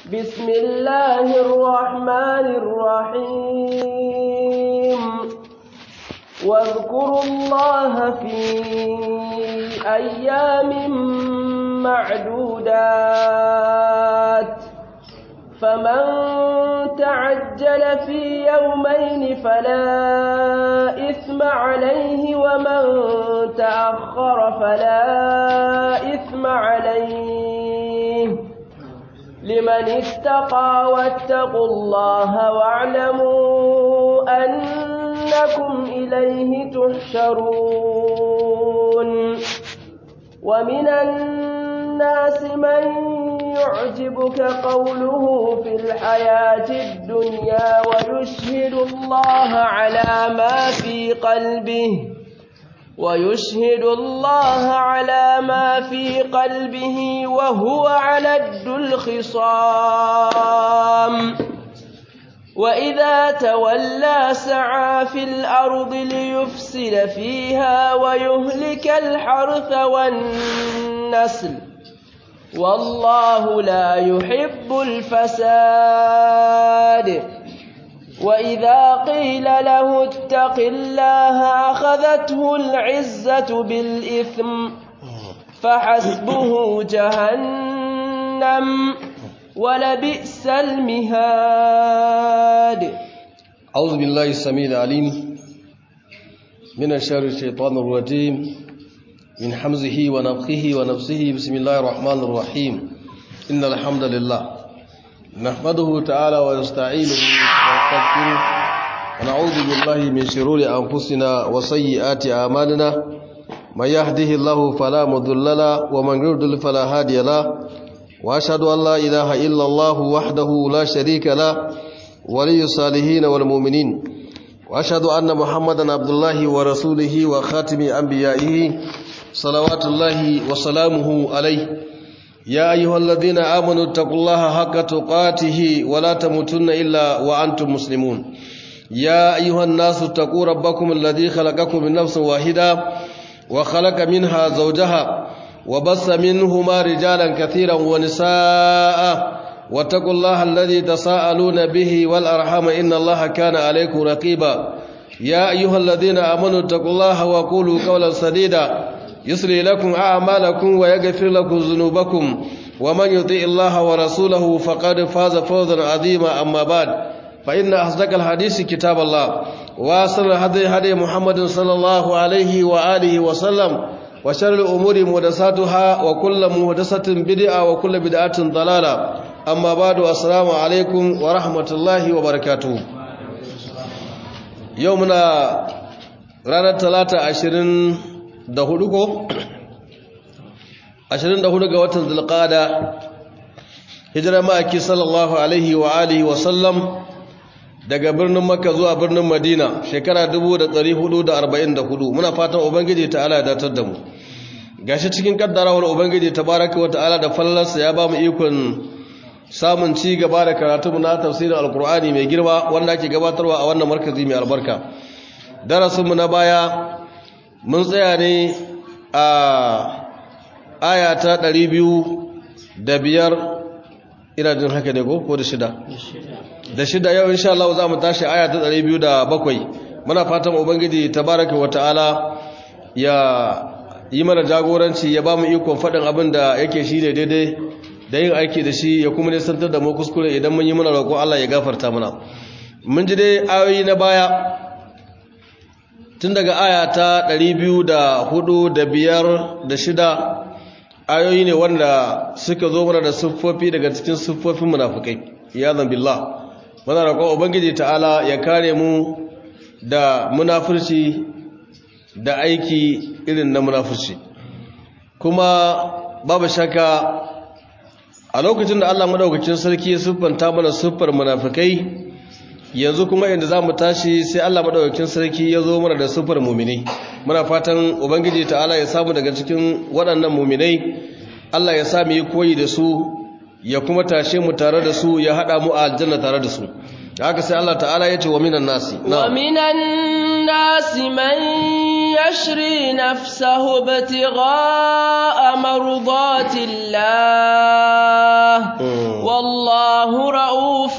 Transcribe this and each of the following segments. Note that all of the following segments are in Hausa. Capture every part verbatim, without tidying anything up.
بسم الله الرحمن الرحيم واذكروا الله في أيام معدودات فمن تعجل في يومين فلا إثم عليه ومن تأخر فلا إثم عليه لمن اتقى واتقوا الله واعلموا أنكم إليه تحشرون ومن الناس من يعجبك قوله في الحياة الدنيا ويشهد الله على ما في قلبه ويشهد الله على ما في قلبه وهو علد الخصام وإذا تولى سعى في الأرض ليفسد فيها ويهلك الحرث والنسل والله لا يحب الفساد وإذا قيل له اتق الله أخذته العزة بالإثم فحسبه جهنم ولبئس المهاد. أعوذ بالله السميع العليم من شر الشيطان الرجيم من حمزه ونفخه ونفسه. بسم الله الرحمن الرحيم. إن الحمد لله نحمده تعالى ونستعينه ونستغفره ونعوذ بالله من شرور أنفسنا وسيئات أعمالنا من يهده الله فلا مضل له ومن يضلل فلا هادي له وأشهد أن لا إله إلا الله وحده لا شريك له ولي الصالحين والمؤمنين وأشهد أن محمدا عبد الله ورسوله وخاتم أنبيائه صلوات الله وسلامه عليه. يا أيها الذين آمنوا اتقوا الله حق تقاته ولا تموتن إلا وأنتم مسلمون. يا أيها الناس اتقوا ربكم الذي خلقكم من نفس واحدة وخلق منها زوجها وبث منهما رجالا كثيرا ونساء واتقوا الله الذي تساءلون به والأرحام إن الله كان عليكم رقيبا. يا أيها الذين آمنوا اتقوا الله وقولوا قولا سديدا يسري لكم أعمالكم ويغفر لكم ذنوبكم ومن يطيع الله ورسوله فقد فاز فوزا عظيما. أما بعد فإن أصدق الحديث كتاب الله وأحسن الهدي هدي محمد صلى الله عليه وآله وسلم وشر الأمور محدثاتها وكل محدثة بدعة وكل بدعة ضلالة. أما بعد السلام عليكم ورحمة الله وبركاته. يومنا رانا ثلاثة عشرين da hudu ko ashirin da hudu ga watan zulqa'ada hijira ma'aki sallallahu alaihi wa alihi wa sallam daga birnin makka zuwa birnin madina shekara dubu da dari hudu da arba'in da hudu. Muna fatan ubangiji ta'ala ya datar da mu. Gashi cikin kaddarawar ubangiji tabaraka wa ta'ala da fallarsa ya ba mu ikon samun ci gaba da karatu na tafsirin alqur'ani mai girma wanda ake gabatarwa a wannan markazi mai albarka. Darasin mu na baya mun tsaya ne a aya ta ɗari biyu da biyar ina jin haka ne ko da shida da shida yau insha Allah za mu tashi aya ta ɗari biyu da bakwai. Muna fatan ubangiji tabaraka wa ta'ala ya yi mana jagoranci ya ba mu ikon faɗin abin da yake shi ne daidai da yin aiki da shi ya kuma nisantar da mu kuskure idan mun yi mana roƙo Allah ya gafarta mana. Mun ji dai ayoyi na baya tun daga aya ta ɗari biyu da hudu da biyar da shida ayoyi ne wanda suka zo mana da siffofi daga cikin siffofin munafukai ya zambillah. Muna roƙon ubangiji ta'ala ya kare mu da munafurci da aiki irin na munafurci. Kuma babu shakka a lokacin da Allah madaukakin sarki ya siffanta mana siffar munafukai, yanzu kuma inda za mu tashi sai Allah madaukakin sarki ya zo mana da sufar muminai. Muna fatan ubangiji ta'ala ya samu daga cikin waɗannan muminai, Allah ya sa mu yi koyi da su ya kuma tashe mu tare da su ya haɗa mu a aljanna tare da su. haka sai Allah ta'ala ya ce wa minan nasi wa minan nasi man يشري نفسه ابتغاء مرضات الله والله رؤوف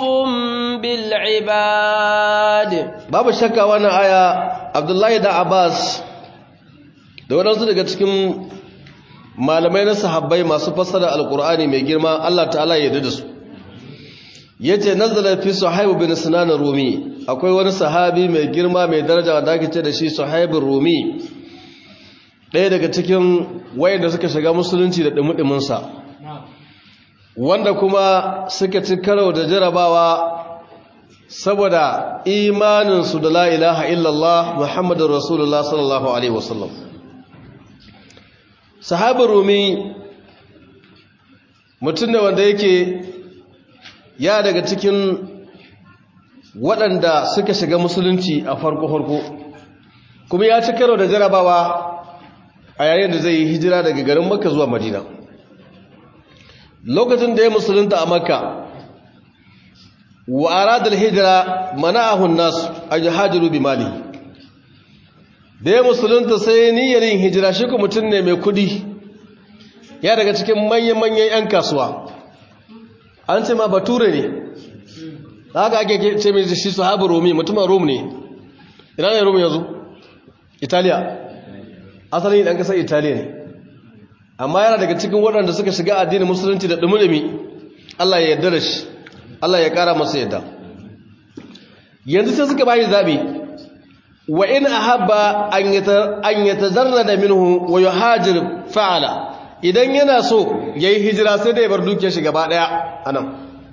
بالعباد. babu shakka wannan aya Abdullahi da Abbas da wadansu daga cikin malamai na sahabbai masu fassara alqur'ani mai girma Allah ta'ala ya yarda da su yace nazala fi Suhaib bin Sinan Rumi, akwai wani sahabi mai girma mai daraja wanda ake ce da shi Suhaib Rumi, ɗaya daga cikin wayanda suka shiga musulunci da dumudumin sa, wanda kuma suka ci karo da jarabawa saboda imanin su da la ilaha illallah Muhammadur Rasulullah sallallahu alaihi wasallam. Sahabi Rumi mutum ne wanda yake ya daga cikin waɗanda suka shiga musulunci a farko-farko, kuma ya ci karo da jarabawa a yayin da zai yi hijira daga garin Makka zuwa Madina. Lokacin da ya musulunta a Makka wa aradal hijira mana'ahu an-nas an yuhajiru bi mali, da ya musulunta sai niyyar yin hijira. Shi ko mutum ne mai kudi, ya daga cikin manyan-manyan 'yan kasuwa, an ce ma bature ne, haka ake ce mai shi sahabu Rumi, mutumin Rum ne. Ina ne Rum yanzu? Italiya. Asalin ɗan ƙasar Italiya ne, amma yana daga cikin waɗanda suka shiga addinin musulunci da ɗumi-ɗumi. Allah ya yarda da shi, Allah ya ƙara masa yadda. Yanzu sai suka bayi zaɓi, wa in ahabba an yatazarrada minhu wa yuhajir fa'ala, idan yana so yayi hijira sai da ya bar dukiyar shi gaba daya anan,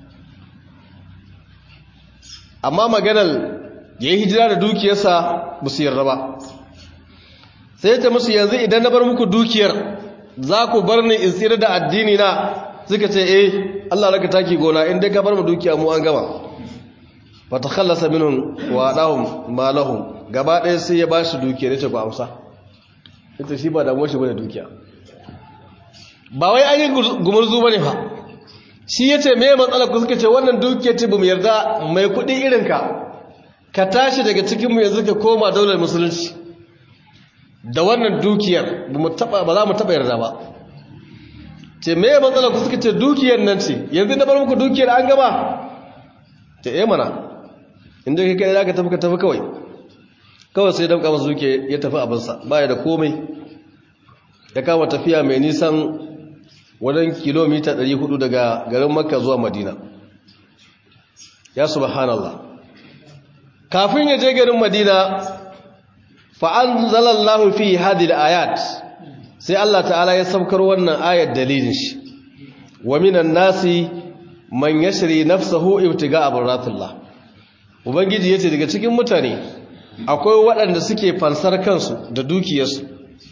amma maganar yayi hijira da dukiyarsa ba su yarda ba. Sai ta musu, yanzu idan na bar muku dukiyar za ku bar ni in tsira da addini na? Suka ce eh, Allah raka taki gona, in dai ka bar mu dukiya mu an gama. Fa takhallasa minhum wa adahum malahum, gaba ɗaya sai ya bashi dukiyar, ya ce ku amsa. Ita shi ba damuwar shi bane dukiya, ba wai an yi gumurzu ba ne fa. Shi ya ce mai matsala ku? Suka ce wannan dukiyar ce ba mu yarda, mai kuɗi irinka ka tashi daga cikinmu yanzu ka koma daular musulunci da wannan dukiyar ba za mu taɓa yarda ba. Ce mai matsala ku? Suka ce dukiyar nan ce, yanzu na bar muku dukiyar an gaba. Ce eh mana, inda kai kai za ka tafi ka tafi kawai. Kawai sai damƙa masu dukiyar ya tafi abinsa, ba ya da komai. Ya kama tafiya mai nisan wajen kilomita ɗari hudu daga garin Makka zuwa Madina. Ya subhanallah, kafin ya je garin Madina, fa'anzalallahu fi hadhihi ayat, sai Allah ta'ala ya saukar wannan ayat dalilin shi, wa minan nasi man yashri nafsahu ibtiga'a barratillah. Ubangiji yace daga cikin mutane akwai waɗanda suke fansar kansu da dukiyarsu,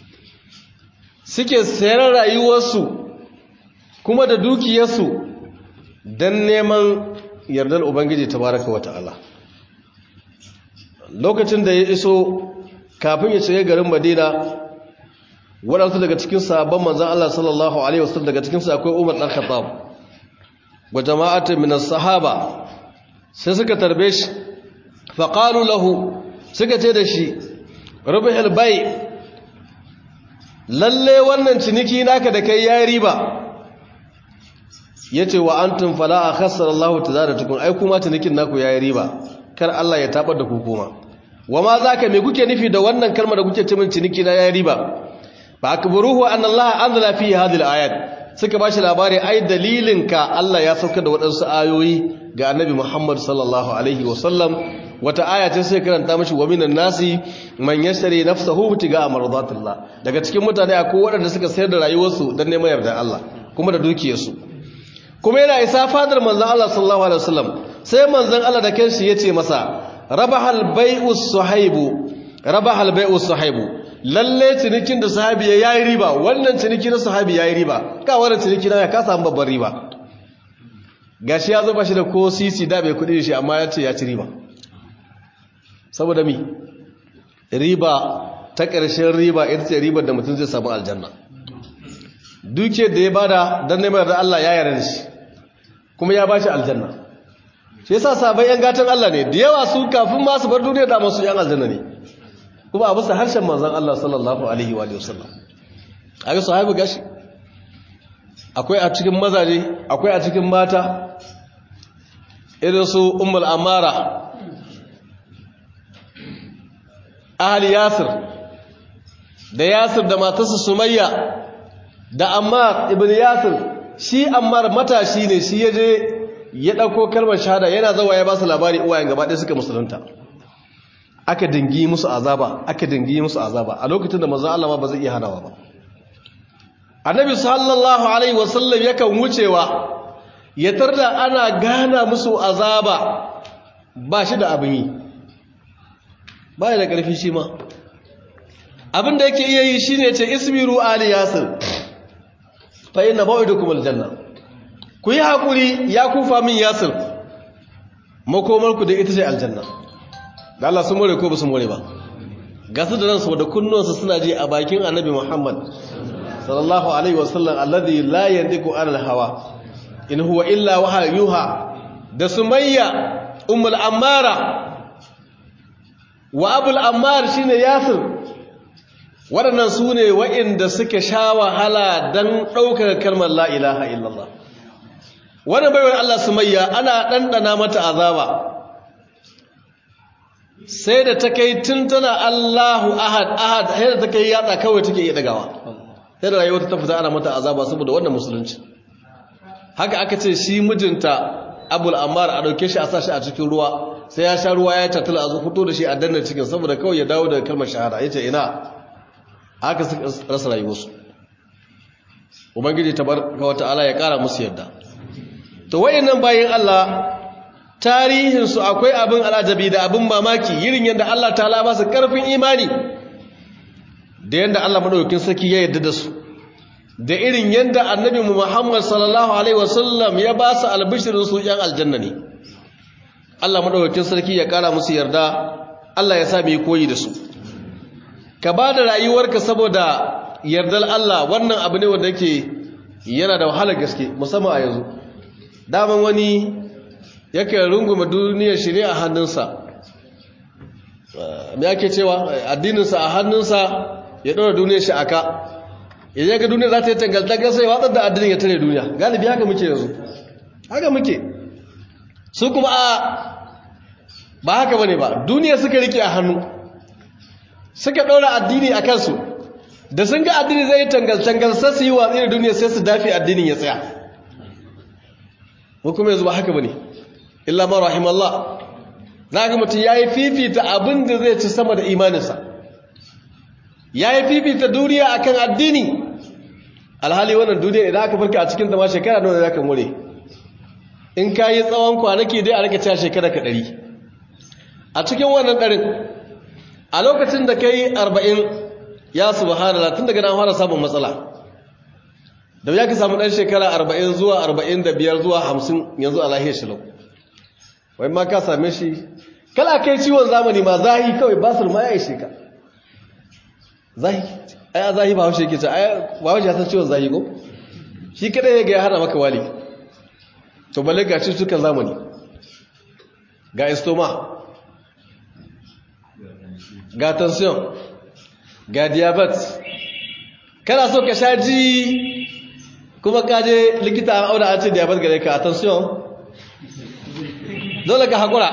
suke sayar rayuwarsu kuma da dukiyarsu don neman yardar Ubangiji tabaraka wa ta'ala. Lokacin da ya iso, kafin ya shiga garin Madina, waɗansu daga cikin sahabban manzan Allah sallallahu alaihi wasallam, daga cikinsu akwai Umar ɗan Khattab wa jama'atin min as-sahaba, sai suka tarbe shi, faqalu lahu, suka ce da shi, rubihul bai', lalle wannan ciniki naka da kai yayi riba. Yace wa antum fala akhassara Allah tazaratukum, ai kuma cinikin naku yayi riba, kar Allah ya tabar da ku kuma. Wama zaka, me kuke nufi da wannan kalma da kuke ce min ciniki na yayi riba? Fa akbaruhu anna Allah anzala fi hadhihi al-ayat, suka bashi labari ai dalilin ka Allah ya saukar da waɗansu ayoyi ga Annabi Muhammad sallallahu alaihi wasallam. Wata aya ce sai karanta mashi, wa minan nasi man yashtari nafsahu ibtiga'a mardatillah, daga cikin mutane akwai waɗanda suka sayar da rayuwarsu don neman yardar Allah kuma da dukiyarsu. Kuma yana isa fadar manzon Allah sallallahu alaihi wasallam, sai manzon Allah da kanshi yace masa, rabahal bai'u suhaibu, rabahal bai'u suhaibu, lalle cinikin da sahabi yayi riba, wannan ciniki na sahabi yayi riba, ka wannan ciniki na ka samu babbar riba. Gashi ya zo ba shi da ko sisi da bai kudi shi, amma ya ce ya ci riba. Saboda mi? Riba ta ƙarshen riba ita ce ribar da mutum zai samu aljanna. Duke da ya bada don neman da Allah ya yarda shi, kuma ya bashi aljanna. Shi yasa sabai yan gatan Allah ne, da yawa su kafin ma su bar duniya da masu yan aljanna ne. kuma a bisa harshen manzon Allah sallallahu alaihi wa sallam. Aka sahabi gashi akwai a cikin mazaje akwai a cikin mata irin su Ummul Amara ahli Yasir da Yasir da matarsa Sumayya da Ammar ibn Yasir. Shi Ammar matashi ne, shi yaje ya dauko kalmar shahada, yana zawa ya ba su labari uwayen gaba ɗaya suka musulunta. Aka dingi musu azaba aka dingi musu azaba a lokacin da manzon Allah ma ba zai iya hanawa ba. Annabi sallallahu alaihi wasallam yakan wucewa ya tarda ana gana musu azaba, ba shi da abin yi, ba da ƙarfi shi ma. Abin da yake iya yi shi ne ce isbiru ali yasir fa inna maw'idukum aljanna. Ku yi haƙuri ya kufa min yasir, makomarku da ita ce aljanna. Da Allah sun more ko ba su more ba? Gasu da nan saboda kunnuwansu suna ji a bakin annabi Muhammad sallallahu alaihi wasallam alladhi la yantiqu anil hawa in huwa illa wahyuha. Da Sumayya ummul Ammara wa abul Ammar shine Yasir, waɗannan su ne waɗanda suka sha wahala don ɗaukar kalmar la ilaha illallah. Wannan baiwar Allah Sumayya ana ɗanɗana mata azaba sai da ta kai tun tana Allahu ahad ahad, sai da ta kai yatsa kawai take iya dagawa, sai da rayuwar ta fita ana mata azaba saboda wannan musulunci. Haka aka ce shi mijinta Abul Ammar a dauke shi a sa shi a cikin ruwa, sai ya sha ruwa ya tatula a zo fito da shi a danna cikin saboda kawai ya dawo daga kalmar shahada. Yace ina haka suka rasa rayuwarsu. Ubangiji tabaraka wa ta'ala ya kara musu yadda. To wayannan bayin Allah tarihinsu akwai abin alajabi da abin mamaki, irin yadda Allah ta'ala ba su karfin imani, da yadda Allah madaukakin sarki ya yarda da su, da irin yadda annabi Muhammad sallallahu alaihi wasallam ya ba su albishirin su yan aljanna ne. Allah madaukakin sarki ya kara musu yarda, Allah ya sa mu yi koyi da su. Ka ba da rayuwarka saboda yardar Allah, wannan abu ne wanda yake yana da wahalar gaske, musamman a yanzu. Daman wani yake rungume duniyar shi ne a hannunsa, me ake cewa addininsa a hannunsa, ya ɗora duniyar shi aka, idan ga duniyar za ta yi tangaltangar sai watsar da addinin ya tare duniya. Galibi haka muke yanzu, haka muke. Su kuma a ba haka bane ba, duniya suka rike a hannu, suka ɗora addini a kansu, da sun ga addini zai yi tangaltangar sai su yi watsi da duniya sai su dafi addinin ya tsaya. Mu kuma yanzu ba haka bane, illa ma rahimallah. Za ga mutum ya yi fifita abin da zai ci sama da imaninsa, ya yi fifita duniya akan addini. Alhali wannan duniya idan aka farka a cikin zama shekara nawa za ka more? In ka yi tsawon kwanaki dai a rika cewa shekara ka ɗari. A cikin wannan ɗarin, a lokacin da ka yi arba'in, ya subhanallah, tun daga nan fara samun matsala. Da ya ka samu ɗan shekara arba'in zuwa arba'in da biyar zuwa hamsin yanzu a lahiyar shilau. Wai ma ka same shi, kala kai ciwon zamani ma zahi kawai basir ma ya ishe ka. Zahi, ai a zahi ba haushe yake ce, ai ba haushe ya san ciwon zahi ko? Shi kadai ya ga ya hana maka wali. To balle ga cututtukan zamani, ga estoma, ga tension, ga diabetes. Kana so ka sha ji kuma ka je likita an auna an ce diabetes gare ka, attention, dole ka haƙura,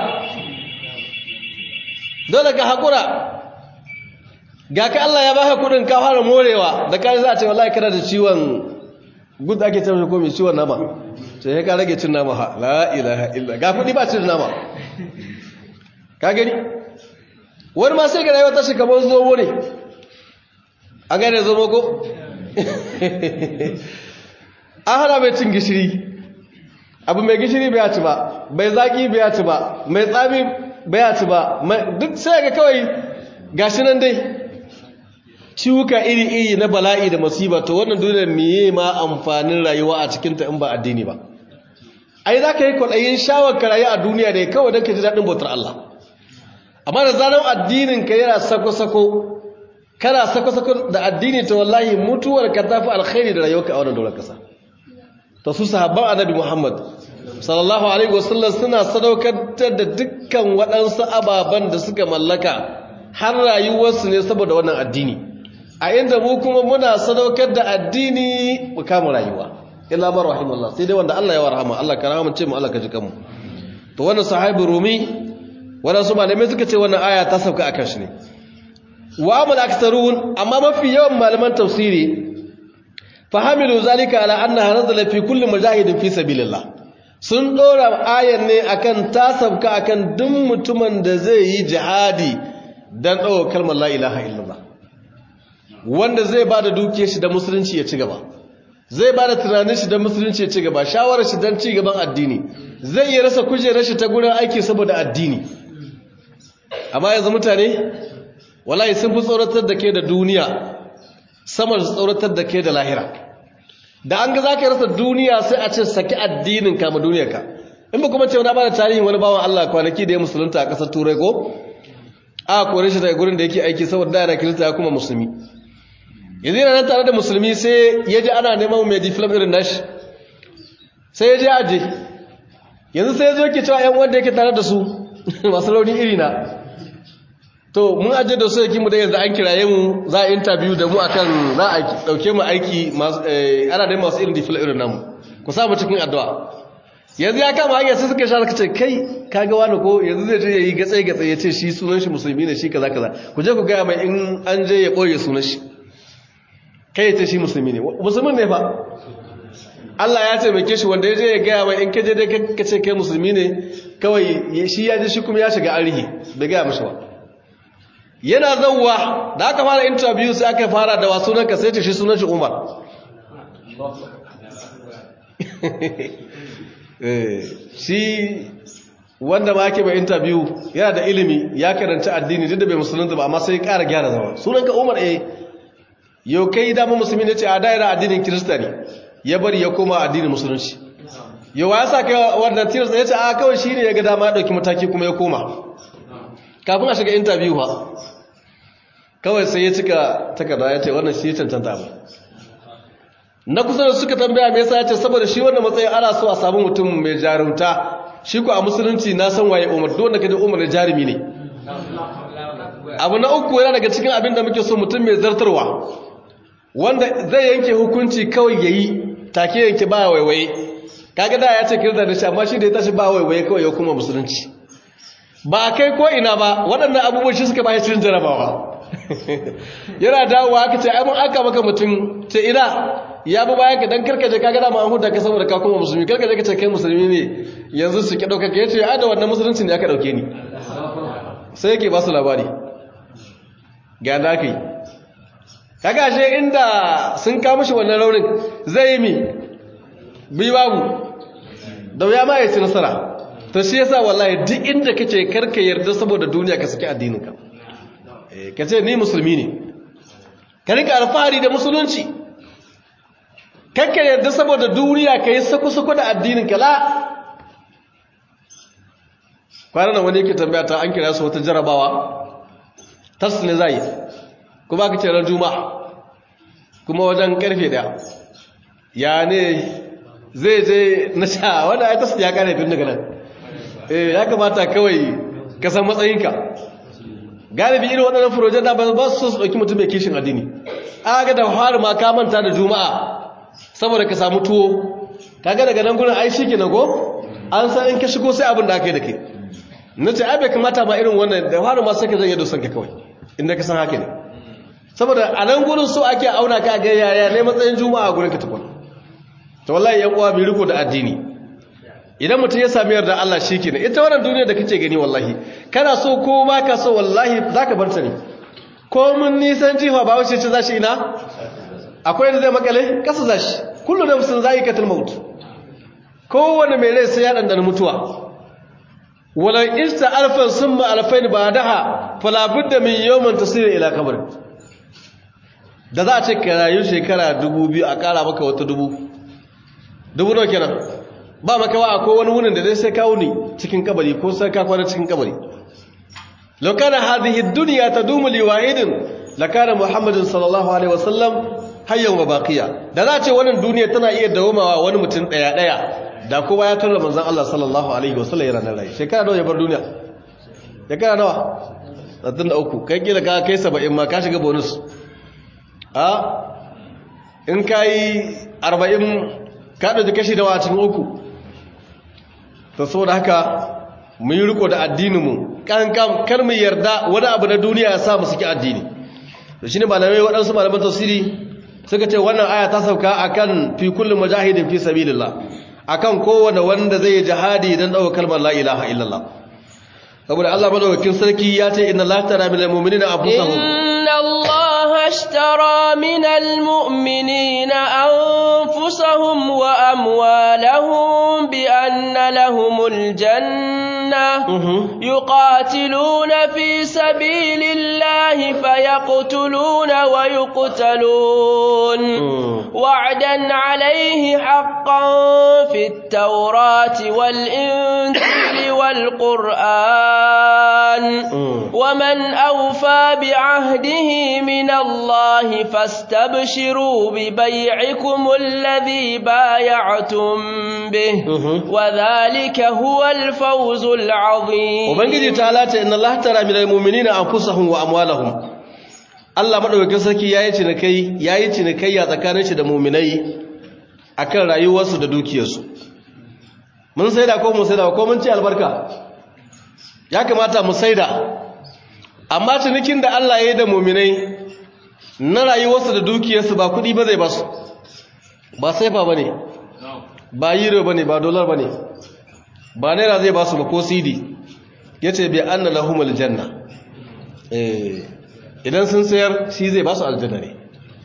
dole ka haƙura. Ga ka Allah ya baka kudin ka fara morewa, da kai za a ce wallahi kana da ciwon gud ake ce ko mai ciwon nama, sai ka rage cin nama. Ha la ilaha illa, ga kudi ba cin nama, ka gani. Wani ma sai ga rayuwa ta shi kamar zomo ne, an gane zomo ko? An hana mai cin gishiri, abu mai gishiri bai ci ba, mai zaki bai ci ba, mai tsami bai ci ba, duk sai ga kawai gashi nan dai ciwuka iri-iri na bala'i da masiba. To wannan duniyar miye ma amfanin rayuwa a cikinta in ba addini ba? Ai za ka yi kwaɗayin shawar ka rayu a duniya da kawai don ka ji daɗin bautar Allah, amma da zanen addinin ka yana sako-sako, kana sako-sako da addini, ta wallahi mutuwar ka tafi alkhairi da rayuwarka a wannan dolar kasa. Ta su sahabban annabi Muhammad sallallahu alaihi wasallam suna sadaukar da dukkan waɗansu ababen da suka mallaka har rayuwarsu ne saboda wannan addini, a inda mu kuma muna sadaukar da addini mu kama rayuwa illa man rahimallah, sai dai wanda Allah ya warhama. Allah ka rahamance mu, Allah ka ji kanmu. To wannan sahabi Rumi, wannan su malamai suka ce wannan aya ta sauka akan shi ne. Wa amal aktharun, amma mafi yawan malaman tafsiri fahamilu zalika ala annaha nazala fi kulli mujahidin fi sabilillah, sun dora ayan ne akan ta sauka akan duk mutumin da zai yi jihadi dan dawo kalmar la ilaha illallah, wanda zai bada dukiyar shi da musulunci ya ci gaba, zai bada tunanin shi da musulunci ya ci gaba, shawarar shi dan ci gaban addini, zai yi rasa kujerar shi ta gurin aiki saboda addini. Amma yanzu mutane wallahi sun fi tsoratar da ke da duniya sama da tsoratar da ke da lahira. Da an ga za ka rasa duniya sai a ce saki addinin kama duniyarka. In ba kuma ce wani ba da tarihin wani bawan Allah kwanaki da ya musulunta a ƙasar Turai ko? A kore shi daga gurin da yake aiki saboda da yana kirista ya kuma musulmi. Yanzu yana nan tare da musulmi sai ya ji ana neman mai diflam irin nashi. Sai ya je aje. Yanzu sai ya zo ke cewa ‘yan wanda yake tare da su masu rauni iri na. To mun aje da su yake mu da yanzu an kiraye mu za a interview da mu akan za a dauke mu aiki ana da masu irin difil irin namu, ku sa mu cikin addu'a. Yanzu ya kama hanyar sai suka shara kace kai kaga wani ko yanzu zai je yayi gatsai gatsai ya ce shi sunan shi musulmi ne shi kaza kaza, ku je ku ga mai in an je ya boye sunan shi, kai ya ce shi musulmi ne. Musulmin ne fa Allah ya taimake shi, wanda ya je ya ga mai in ka je dai ka ce kai musulmi ne kawai shi ya je shi kuma ya shiga arihi bai ga mishi ba. Yana zauwa da aka fara interview sai aka fara da wasu nan ka sai ta shi sunan shi Umar. Shi wanda ma ake mai interview yana da ilimi ya karanta addini duk da bai musulunta ba, amma sai ƙara gyara zama sunan ka Umar. eh yau kai dama musulmi ne ce a daira addinin Kirista ne, ya bari ya koma addinin musulunci. Yau ya sa kai wannan tirsa ya ce a kawai shi ne ya ga dama ya ɗauki mataki kuma ya koma kafin a shiga interview ha. Kawai sai ya cika takarda ya ce wannan shi ya cancanta ba. Na kusa da suka tambaya me yasa ya ce saboda shi wannan matsayin ana so a samu mutum mai jarumta, shi ko a musulunci na san waye Umar, duk wanda kaje Umar da jarumi ne. Abu na uku yana daga cikin abin da muke so mutum mai zartarwa, wanda zai yanke hukunci kawai yayi take yanke ba waiwaye. Kaga da ya ce kirda da shi, amma shi da ya tashi ba waiwaye kawai ya kuma musulunci. Ba kai ko ina ba, waɗannan abubuwan shi suka ba cikin jarabawa. Yana dawowa aka ce ai mun aka maka mutum ce ina ya bi bayan ka dan karkaje kaga da ma an huda ka saboda ka kuma musulmi, karkaje ka ce kai musulmi ne yanzu su ki dauka ka yace ai da wannan musulunci ne aka dauke ni. Sai yake ba su labari ga da kai kaga she inda sun ka mishi wannan raunin zai yi mi bi babu da ya ma yace nasara. To shi yasa wallahi duk inda kace karka yarda saboda duniya ka saki addininka. Eh kace ni musulmi ne, ka rika alfahari da musulunci, karka yarda saboda duniya kai saku-saku da addininka. La kwanan wani yake tambaya ta an kira su wata jarabawa tas ne zai kuma ka ce ran juma'a kuma wajen karfe daya ya ne zai je na sha wanda ai tas ya kare tun daga nan. Eh ya kamata kawai ka san matsayinka. Galibi irin waɗannan furojen da ba su so su ɗauki mutum mai kishin addini. Aga da har ma ka manta da juma'a saboda ka samu tuwo, kaga daga nan gurin ai shi ke nago an san in ka shigo sai abin da aka yi da kai. Na ce ai bai kamata ma irin wannan da har ma sai ka zanye dosan ka kawai inda ka san haka ne, saboda a nan gurin so ake auna ka ga yaya ne matsayin juma'a gurin ka tukun. To wallahi yan uwa bi riko da addini. Idan mutum ya sami yarda Allah shi kenan. Ita wannan duniya da kake gani wallahi kana so ko ba ka so wallahi zaka bar ta ne. Ko mun nisan jifa ba wace ce zashi ina akwai da zai makale kasa zashi. Kullu nafsin za'iqatul maut, kowanne mai rai sai ya dandana mutuwa. Wala ista alfan summa alfain ba'daha fala budda min yawmin tasir ila qabr. Da za a ce ka rayu shekara dubu biyu a kara maka wata dubu dubu nawa kenan, ba makawa akwai wani wunin da dai sai kawo ni cikin kabari ko sai ka kwana cikin kabari. Law kana hadhihi ad-dunya tadumu li wahidin lakana Muhammadun sallallahu alaihi wasallam hayyan wa baqiya. Da za ce wannan duniya tana iya dawomawa wani mutum daya daya, da kowa ya tarra manzon Allah sallallahu alaihi wasallam yana nan rai. Shekara nawa ya bar duniya? Shekara nawa? sattin da uku kai kila ka kai saba'in ma ka shiga bonus a in ka yi arba'in ka ɗauki kashi da cikin uku ta so da haka mu yi riko da addininmu kankan kar mu yarda wani abu na duniya ya sa mu suke addini da shi ne malamai waɗansu malaman tafsiri suka ce wannan aya ta sauka akan fi kullum mujahidin fi sabilillah akan kowane wanda zai yi jihadi don ɗauka kalmar la ilaha illallah saboda Allah madaukakin sarki ya ce inna la tara minal mu'minina anfusahum inna Allah ashtara minal mu'minina anfusahum wa amwalahum bi anna lahumul janna yuqatiluna fi sabilillahi fayaqtuluna wa yuqtalun wa'dan alayhi haqqan fit tawrati wal injili wal qur'an ومن أوفى بعهده من الله فاستبشروا ببيعكم الذي بايعتم به وذلك هو الفوز العظيم وبنجي تعالى إن الله ترى من المؤمنين أنفسهم وأموالهم Allah madaukakin sarki yayi cinikai yayi cinikayya tsakanin shi da mu'minai akan rayuwarsu da dukiyarsu mun saida ko mun saida ko mun ci albarka ya kamata mu saida amma cinikin da Allah ya yi da muminai na rayuwarsu da dukiyarsu ba kudi ba zai basu ba saifa ba ne ba euro ba ne ba dolar ba ne ba naira zai basu ba ko cd ya ce bai anna lahumul janna idan sun sayar shi zai basu aljanna ne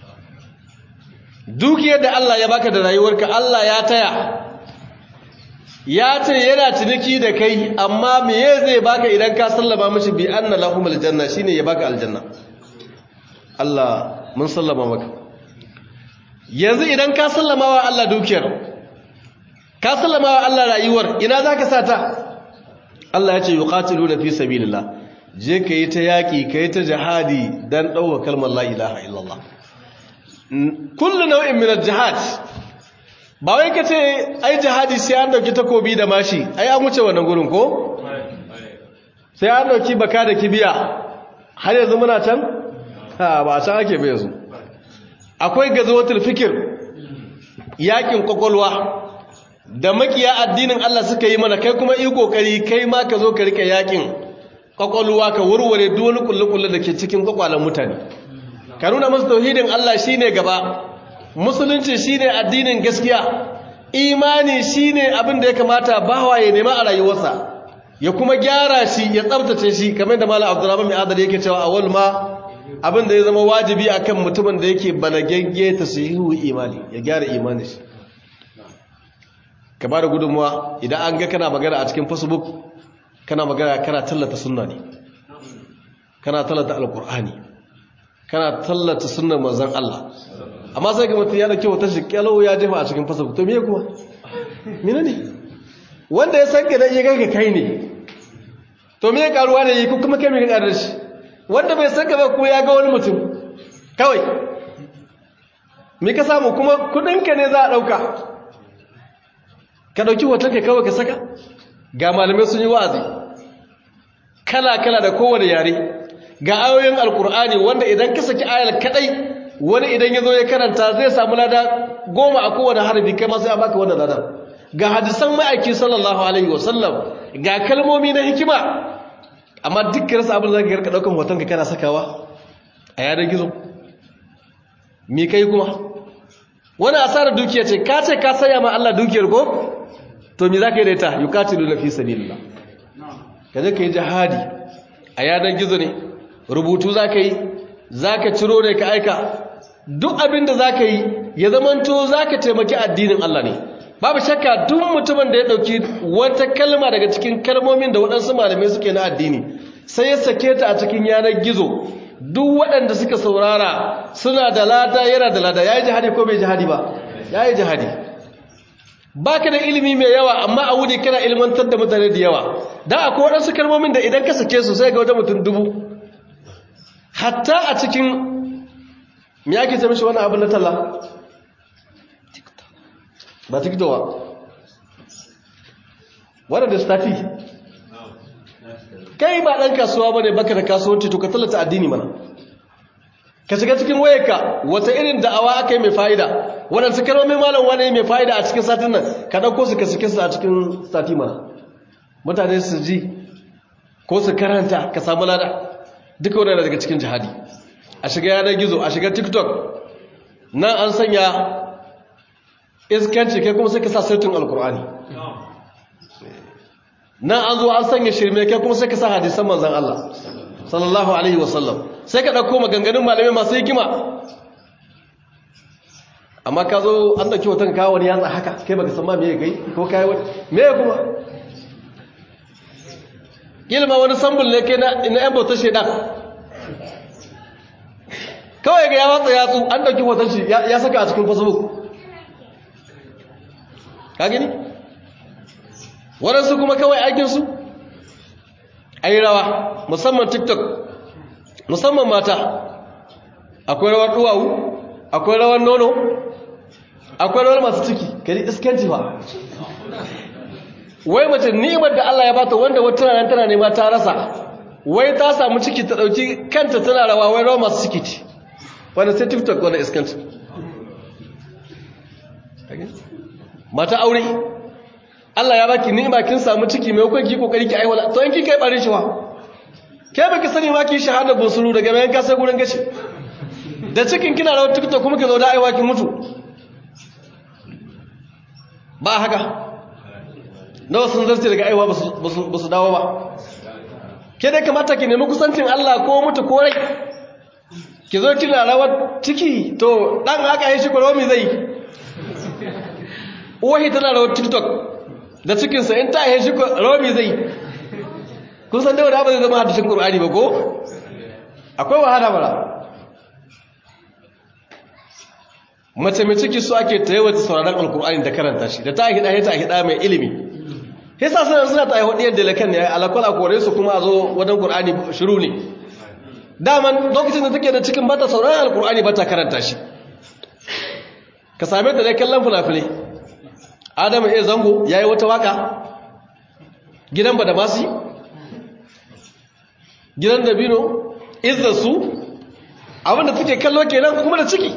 dukiyar da Allah ya baka da rayuwarka Allah ya taya ya ce yana ciniki da kai amma meye zai baka idan ka sallama mishi bi anna lahumul janna shine ya baka aljanna Allah mun sallama maka yanzu idan ka sallama wa Allah dukiyar ka sallama wa Allah rayuwar ina zaka sata Allah ya ce yuqatiluna fi sabilillah je kai ta yaki kai ta jihadi dan dauka kalmar la ilaha illallah kullu nau'in min al-jihad ba wai ka ce ai jihadi sai an dauki takobi da mashi ai an wuce wannan gurin ko sai an dauki baka da kibiya har yanzu muna can ha ba can ake bai yanzu akwai gazawatul fikir yakin kokolwa da makiya addinin Allah suka yi mana kai kuma yi kokari kai ma ka zo ka rika yakin kokolwa ka wurware duk wani kullu-kullu da ke cikin kokwalan mutane ka nuna musu tauhidin Allah shine gaba musulunci shine addinin gaskiya imani shine abin da ya kamata bawa ya nema a rayuwarsa ya kuma gyara shi ya tsabtace shi kamar da malam Abdurrahman mai adali yake cewa awwal ma abin da ya zama wajibi akan mutumin da yake balagegge tasihu imani ya gyara imani shi ka ba da gudunmuwa idan an ga kana magana a cikin Facebook kana magana kana tallata sunna ne kana tallata alqur'ani kana tallata sunnar manzon Allah amma sai ga mutum ya dauke wata shi kalau ya jefa a cikin Facebook to me kuma mina ne wanda ya san gidan ya ga kai ne to me karuwa ne ko kuma kai me ka karar shi wanda bai san gaba ko ya ga wani mutum kawai me ka samu kuma kudinka ne za a dauka ka dauki hotonka kawai ka saka ga malamai sun yi wa'azi kala kala da kowane yare ga ayoyin alkur'ani wanda idan ka saki ayar kadai wani idan ya zo ya karanta zai samu lada goma a kowane harfi kai ma sai a baka wannan lada ga hadisan ma'aiki sallallahu alaihi wasallam ga kalmomi na hikima amma dukkan sa abin da zaka garka daukan hoton ka kana sakawa a yanar gizo me kai kuma wani asarar dukiya ce ka ce ka saya ma Allah dukiyar ko to me zaka yi da ita yuqatilu fi sabilillah kaje kai jihadi a yanar gizo ne rubutu zaka yi zaka ciro ne ka aika duk abin da zaka yi ya zamanto zaka taimaki addinin Allah ne babu shakka duk mutumin da ya dauki wata kalma daga cikin kalmomin da waɗansu malamai suke na addini sai ya sake ta a cikin yanar gizo duk waɗanda suka saurara suna da lada yana da lada yayi jihadi ko bai jihadi ba yayi jihadi baka da ilimi mai yawa amma a wuri kana ilmantar da mutane da yawa dan akwai waɗansu kalmomin da idan ka sake su sai ga wajen mutum dubu hatta a cikin me yake ce mishi wannan abin na talla ba tiktowa wadda da stati kai ba dan kasuwa bane baka da kasuwanci to ka tallata addini mana ka shiga cikin wayarka wata irin da'awa akai mai fa'ida wannan su kalmomin malam wani mai fa'ida a cikin satin nan ka dauko su ka sike su a cikin sati mana mutane su ji ko su karanta ka samu lada duka wannan daga cikin jihadi a shiga yanar gizo a shiga TikTok nan an sanya iskanci kai kuma sai ka sa sautin alkur'ani nan an zo an sanya shirme kai kuma sai ka sa hadisan manzon Allah sallallahu alaihi wasallam sai ka dauko maganganun malamai masu hikima amma ka zo an dauki hoton kawo wani yatsa haka kai baka san ma me gai ko kai wani me kuma ilma wani sambul ne kai na ina yan bautar shedan kawai ga ya watsa yatsu an dauki hoton shi ya saka a cikin Facebook ka gani waɗansu kuma kawai aikinsu a yi rawa musamman TikTok musamman mata akwai rawar duwawu akwai rawar nono akwai rawar masu ciki kari iskanci ba wai mace ni'imar da Allah ya bata wanda wata ranar tana nema ta rasa wai ta samu ciki ta dauki kanta tana rawa wai rawar masu ciki ce wanda sai TikTok wanda iskanci mata aure Allah ya baki ni'ima kin samu ciki mai hukun ki kokari ki aiwala to in kin kai barin shi wa ke baki sani ma ki shahada busulu daga bayan ka sai gurin gashi da cikin kina rawar TikTok kuma ki zo da aiwa ki mutu ba haka nawa sun zarce daga aiwa ba su dawo ba ke dai kamata ki nemi kusancin Allah ko mutu ko rai ki zo kina rawar ciki to dan haka yi shi koromi zai uwahi tana rawar TikTok da cikinsa in ta yi shi rawar zai kun san dawo da ba zai zama hadishin Qur'ani ba ko akwai wahala bara mace mai ciki su ake tayawa ta sauraron alkur'ani da karanta shi da ta hida hita hida mai ilimi hisa suna suna ta haihu diyan dalakan ne alakul a kore su kuma a zo wajen Qur'ani shiru ne daman lokacin da take da cikin bata sauraron alkur'ani bata karanta shi ka same ta dai kallon fulafilai Adamu iya zango yayi wata waka gidan badamasi gidan dabino izza su abinda take kallo kenan kuma da ciki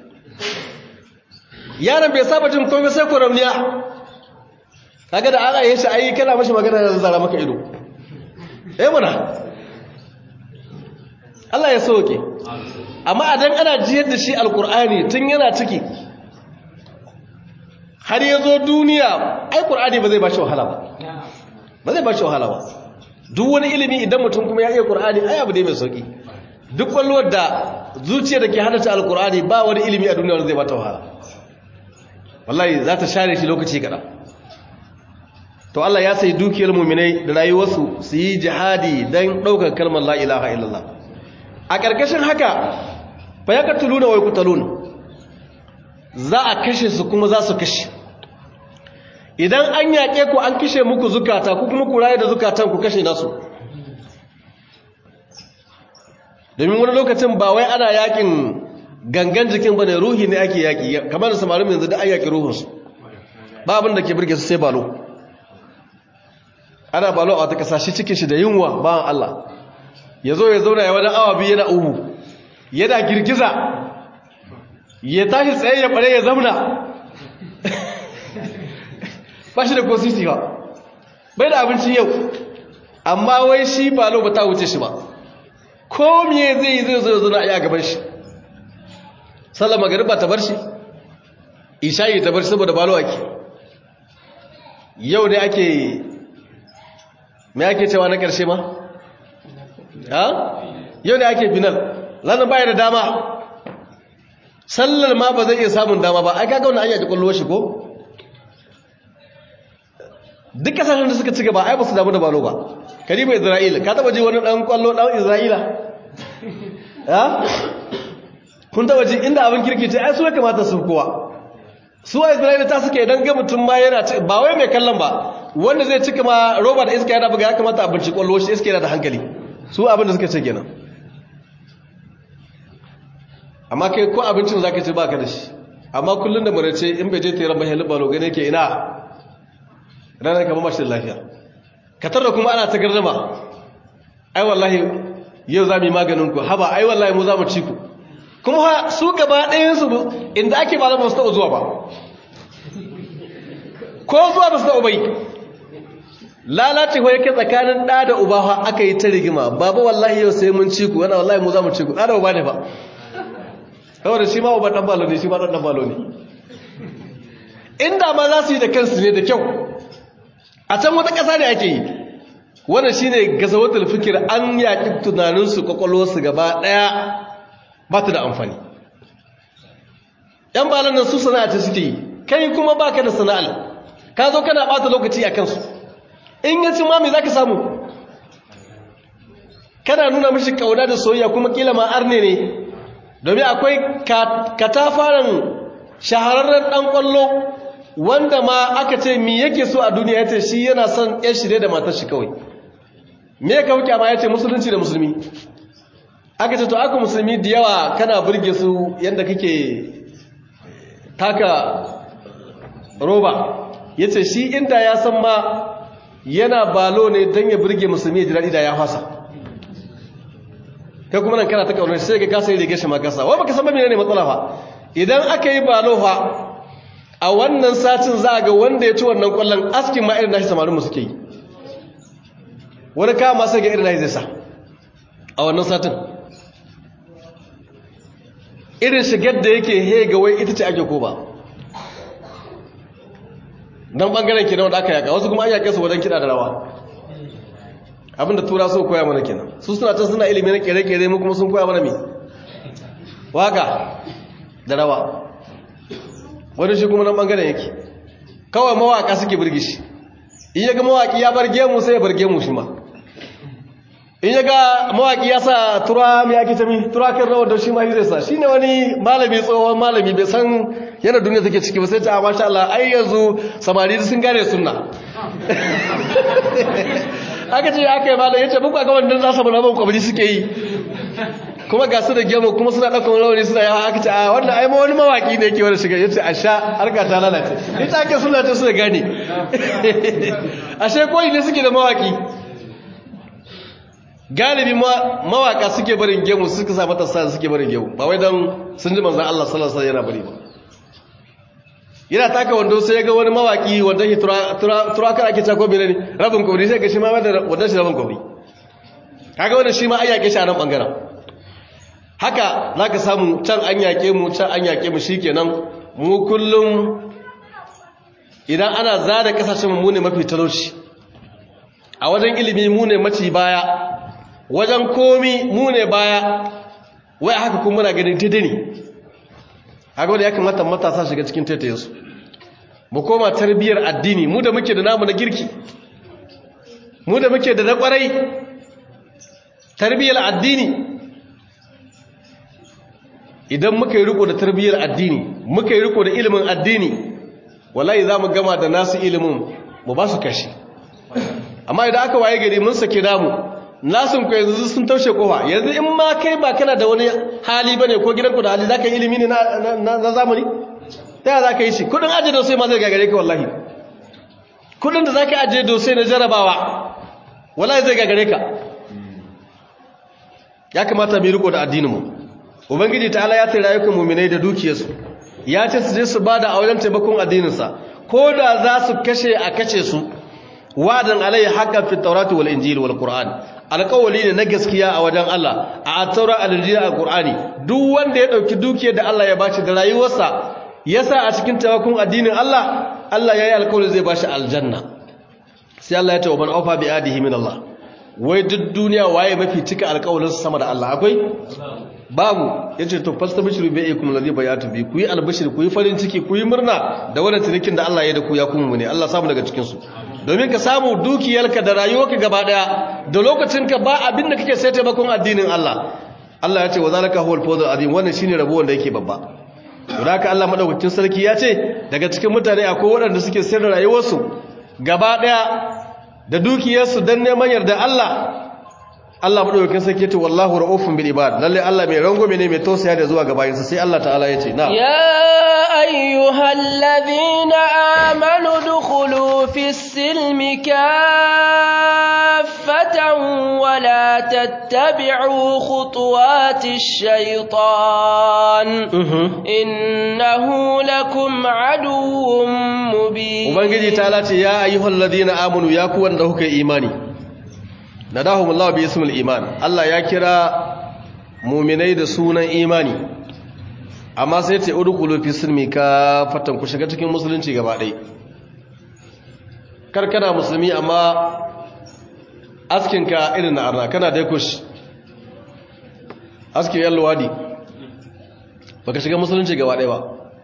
yaron bai saba jin komai sai kuramniya kaga da aka yi shi ayi kana mashi magana da zara maka ido eh muna Allah ya soke amma adan ana jiyar da shi alkur'ani tun yana ciki har yazo duniya ai qur'ani ba zai ba shi wahala ba ba zai ba shi wahala ba duk wani ilimi idan mutum kuma ya iya qur'ani ai abu dai mai sauki duk kwallon da zuciya da ke hadata alkur'ani ba wani ilimi a duniya wanda zai bata wahala wallahi za ta share shi lokaci kaɗan to Allah ya sai dukiyar muminai da rayuwarsu su yi jihadi don ɗaukar kalmar la ilaha illallah a ƙarƙashin haka fa ya katuluna wa yuqtaluna za a kashe su kuma za su kashe idan an yaƙe ku an kashe muku zukata ku kuma ku raye da zukatan ku kashe nasu domin wani lokacin ba wai ana yaƙin gangan jikin bane ruhi ne ake yaƙi kamar da samarin yanzu da an yaƙi ruhunsu ba abin da ke birge su sai balo ana balo a wata kasashe cikin shi da yunwa ba Allah ya zo ya zauna ya wani awa biyu yana ubu yana girgiza ya tashi tsaye ya bare ya zauna ba shi da kosisi ba bai da abinci yau amma wai shi balo ba ta wuce shi ba ko miye zai yi zai zo ya zauna a yi a gaban shi sallar magariba ta bar shi isha'i ta bar shi saboda balo ake yau ne ake mai ake cewa na ƙarshe ma ha yau ne ake final lanar baya da dama sallar ma ba zai iya samun dama ba ai kaga wani an yaki kwallo shi ko duk kasashen da suka ci gaba ai ba su damu da balo ba karibu isra'ila ka taba ji wani dan kwallo dan isra'ila ha kun taba ji inda abin kirki ce ai su ya kamata su kowa su a isra'ila ta suke idan ga mutum ma yana ba wai mai kallon ba wanda zai cika ma roba da iska yana buga ya kamata a binciki kwallo shi iska yana da hankali su abin da suka ce kenan amma kai ko abincin zaka ci baka da shi amma kullun da murace in bai je tayar ba helin balo gane ke ina ranar kamar mashin lafiya ka tarda kuma ana ta gardama ai wallahi yau za mu yi maganin ku haba ai wallahi mu za mu ci ku kuma su gaba ɗayansu inda ake ba za mu su taɓa zuwa ba ko zuwa ba su taɓa bai lalace ko yake tsakanin ɗa da uba ha aka yi ta rigima baba wallahi yau sai mun ci ku yana wallahi mu za mu ci ku ɗa da uba ne ba kawai da shi ma uba ɗan balo ne shi ma ɗan balo ne inda ma za su yi da kansu ne da kyau a can wata ƙasa ne ake yi wannan shi ne gazawatul fikir an yaƙi tunaninsu ƙwaƙwalwarsu gaba ɗaya ba ta da amfani ‘yan balan nan su sana'a ta suke yi kai kuma ba ka da sana'al ka zo kana ɓata lokaci a kansu in yaci mami za ka samu kana nuna mashi ƙauna da soyayya kuma ƙila ma arne ne domin akwai katafaren shahararren ɗan ƙwallo wanda ma aka ce mi yake so a duniya ya ce shi yana son ‘yan shirye da matar shi kawai me ka wuce ma ya ce musulunci da musulmi aka ce to aka musulmi da yawa kana burge su yadda kake taka roba ya ce shi inda ya san ma yana balo ne don ya burge musulmi ya jiradi da ya fasa kai kuma nan kana ta kaunar sai ga kasa yi rigar shi ma kasa wa baka san mamina ne matsala fa idan aka yi balo fa a wannan satin za a ga wanda ya ci wannan kwallon askin ma irin nashi samarin mu suke yi wani kama sai ga irin nashi zai sa a wannan satin irin shigar da yake he ga wai ita ce ake ko ba don bangaren kenan wanda aka yaka wasu kuma an yake su wajen kiɗa da rawa abinda tura so koya mana kenan su suna can suna ilimi na kere-kere mu kuma sun koya mana me waka da rawa wani shi kuma nan bangaren yake kawai mawaka suke birgi shi in yaga mawaki ya bar gemu sai ya bar gemu shi ma in yaga mawaki ya sa tura mai ake tami tura kan rawar da shi ma zai sa shine wani malami tsohon malami bai san yana duniya take ciki ba sai ta masha Allah ai yanzu samari sun gane sunna aka ce aka yi malam yace muku ga wannan za su bana ban kwabri suke yi kuma ga su da gemu kuma suna ɗaukar rawani suna yawa aka ce a wannan ai ma wani mawaki ne yake wani shiga yace a sha harka ta lalace ita ake suna ta su da gane ashe koyi ne suke da mawaki galibi mawaka suke barin gemu suka sa mata sa suke barin gemu ba wai don sun ji manzan Allah sallallahu alaihi wasallam yana bari ba yana taka wando sai ga wani mawaki wanda shi tura kan ake cako bene ne rabin kwabri sai ga shi ma wanda shi rabin kwabri kaga wannan shi ma an yake shi a nan bangaren haka za ka samu can an yake mu can an yake mu shikenan mu kullum idan ana zada kasashen mu ne mafi talauci a wajen ilimi mu ne maci baya wajen komi mu ne baya wai haka kuma muna ganin daidai ne haka wanda ya kamata matasa shiga cikin taitayensu mu koma tarbiyyar addini mu da muke da namu na girki mu da muke da na kwarai tarbiyyar addini idan muka yi riko da tarbiyyar addini muka yi riko da ilimin addini wallahi za mu gama da nasu ilimin mu ba su kashi amma idan aka waye gari mun sake namu nasun ku yanzu sun taushe kofa yanzu in ma kai ba kana da wani hali bane ko gidanku da hali zaka yi ilimi ne na zamani ta yaya zaka yi shi kudin aje dosai ma zai gagare ka wallahi kudin da zaka aje dosai na jarabawa wallahi zai gagare ka ya kamata mu riko da addinin mu ubangiji ta'ala ya tsira yakum mu'minai da dukiyarsu ya ce su je su bada a wajen taimakon addinin sa ko da za su kashe a kace su wadan alayhi haqqan fi tawrati wal injili wal qur'an alƙawali ne na gaskiya a wajen Allah a at-taura al-injili al-qur'ani duk wanda ya dauki dukiyar da Allah ya bashi da rayuwarsa yasa a cikin taimakon addinin Allah Allah yayi alƙawari zai bashi aljanna sai Allah ya ce wa man awfa bi adihi min Allah wai duk duniya waye mafi cika alƙawarin sama da Allah akwai babu yace to fastabishiru bi aykum ladhi bayatu bi ku yi albashir ku yi farin ciki ku yi murna da wannan cinikin da Allah ya da ku ya kuma ne Allah samu daga cikin su domin ka samu dukiyarka da rayuwarka gaba daya da lokacinka ba abin da kake sai taimakon addinin Allah Allah ya ce wa zalika huwal fawzul azim wannan shine rabo wanda yake babba don haka Allah madaukakin sarki ya ce daga cikin mutane akwai waɗanda suke sayar da rayuwarsu gaba daya da dukiyarsu dan neman yarda Allah Allah madaukakin sarki ce wallahu ra'ufun bil ibad lalle Allah mai rangume ne mai tausaya da zuwa ga bayinsa sai Allah ta'ala yace na ya ayyuhalladhina amanu dukhulu fis silmi kaffatan wa la tattabi'u khutuwatish shaytan innahu lakum aduwwun mubin ubangiji ta'ala ce ya ayyuhalladhina amanu ya ku wanda kuka imani nadahumullahu bi ismil iman Allah ya kira mu'minai da sunan imani amma sai ta udkhulu fi silmi ka fatan ku shiga cikin musulunci gaba ɗaya karkana musulmi amma askinka irin na arna kana dai kush askin yan luwadi baka shiga musulunci gaba ɗaya ba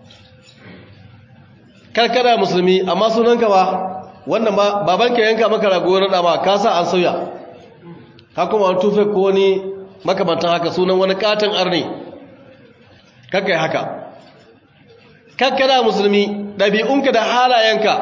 karkana musulmi amma sunanka ba wannan ba babanka yanka maka rago na ba ka sa an sauya ka kuma an tufe ko wani makamantan haka sunan wani katon arni kakkai haka kakkana musulmi ɗabi'unka da halayenka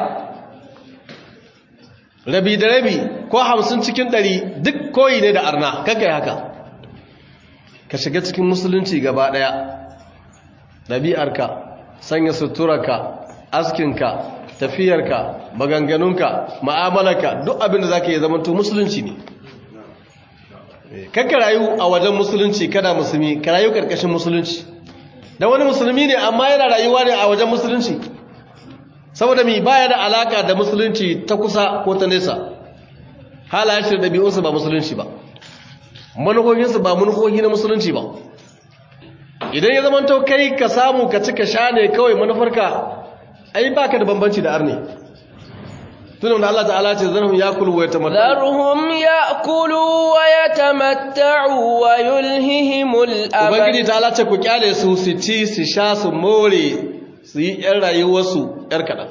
rabi da rabi ko hamsin cikin ɗari duk koyi ne da arna kakkai haka ka shiga cikin musulunci gaba ɗaya ɗabi'arka sanya suturarka askinka tafiyarka maganganunka ma'amalarka duk abin da za ka yi zamanto musulunci ne kakka rayu a wajen musulunci kada musulmi ka rayu karkashin musulunci da wani musulmi ne amma yana rayuwa ne a wajen musulunci saboda mi baya da alaka da musulunci ta kusa ko ta nesa halayen shi da ɗabi'unsa ba musulunci ba manufofinsa ba manufofi na musulunci ba idan ya zamanto kai ka samu ka cika sha ne kawai manufarka ai baka da bambanci da arne tunan da Allah ta'ala ce zarhum yakulu wa yatamatta'u zarhum yakulu wa yatamatta'u wa yulhihimul abad ubangiji ta'ala ce ku kyale su su ci su sha su more su yi yan rayuwar su yar kadan